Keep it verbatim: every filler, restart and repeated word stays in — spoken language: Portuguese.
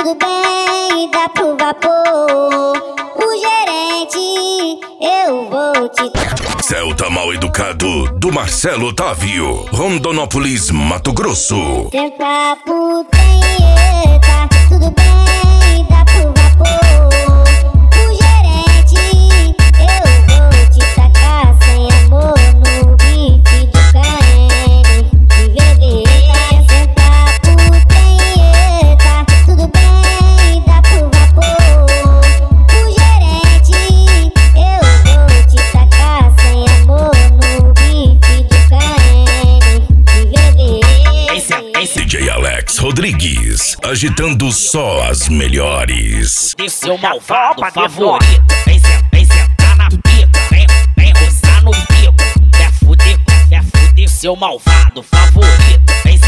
tudo bem, dá pro vapor. O gerente, eu vou te... Celta Mal Educado, do Marcelo Otávio, Rondonópolis, Mato Grosso. Senta pro tenheta, tudo bem, dá pro vapor. O gerente, eu vou te tacar sem amor no bife do Cayenne. De vermelha, senta pro tenheta, tudo bem, dá pro vapor. O gerente, eu vou te tacar sem amor no bife do Cayenne. De vermelha. D J Alex Rodrigues, agitando só as melhores. De seu malvado favorito, vem sentar, vem sentar na pica, vem, vem roçar no bico. Quer fuder, quer fuder, seu malvado favorito, vem